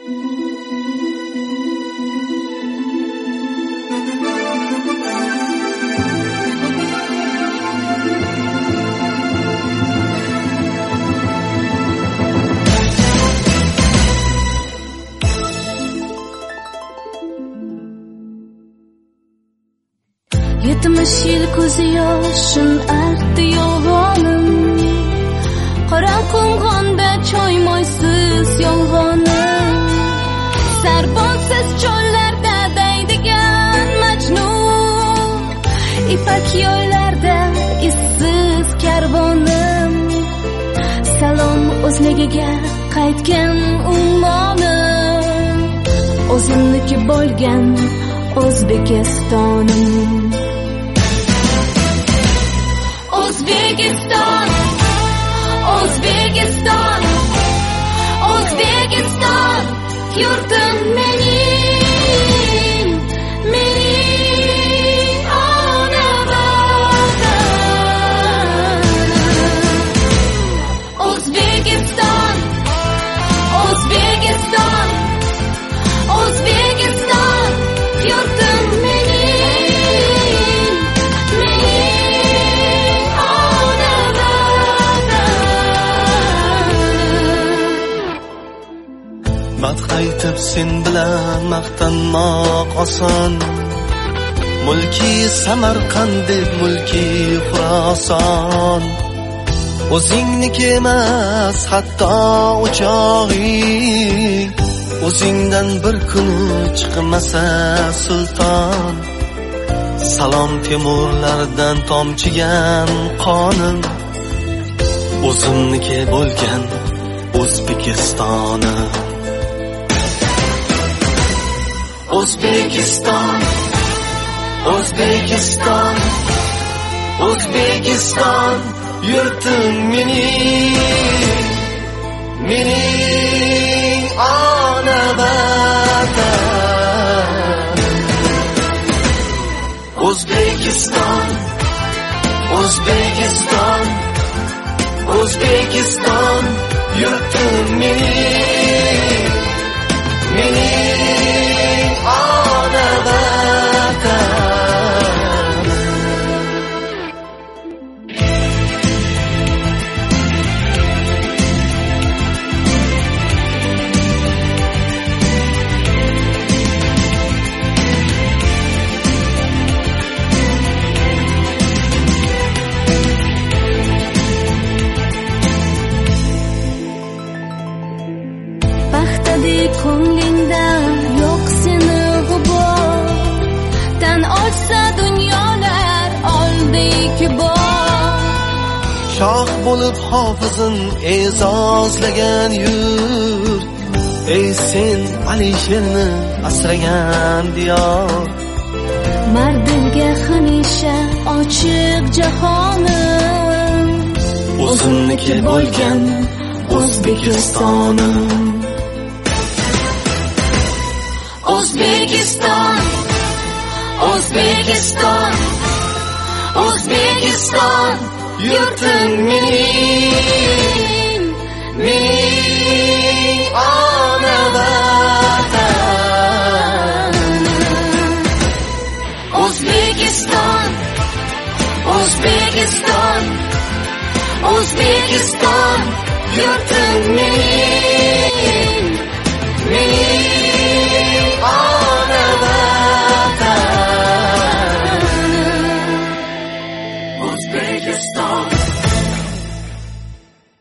Yetmiş yıl ko'zi yoshim artdi yolg'onim, qora qumg'onda choymoysiz yolg'onim, sarbonsiz cho'llarda daydigan majnun, ipak yo'llarda izsiz karvonim, salom o'zligiga qaytgan ummonim, o'zimniki bo'lgan O'zbekistonim. O'zbekiston, O'zbekiston, O'zbekiston, yurtim mening, mening ona vatan. O'zbekiston, O'zbekiston, O'zbekiston, yurtim mening, mening ona vatan. Madh aytib sen bilan maqtanmoq oson, mulki Samarqand deb mulki Xuroson, o'zingniki emas hatto o'chog'ing, o'zingdan bir kuni chiqmasa sulton, salom Temurlardan tomchigan qonim, o'zimniki bo'lgan O'zbekistonim. O'zbekiston, O'zbekiston, O'zbekiston, yurtim mening, mening ona vatan. O'zbekiston, O'zbekiston, O'zbekiston, yurtim mening, mening ona vatan. Baxtadek ko'nglingda yo'q seni g'ubor, tan olsa dunyolar oldek bor. Shoh bo'lib hofizin e'zozlagan yurt, ey sen Alisherni asragan diyor, Mardinga hamisha ochiq jahonim, o'zimniki bo'lgan O'zbekistonim. O'zbekiston, O'zbekiston, O'zbekiston, yurtim mening, mening ona vatan. O'zbekiston, O'zbekiston, O'zbekiston, yurtim mening, mening ona vatan. O'zbekiston.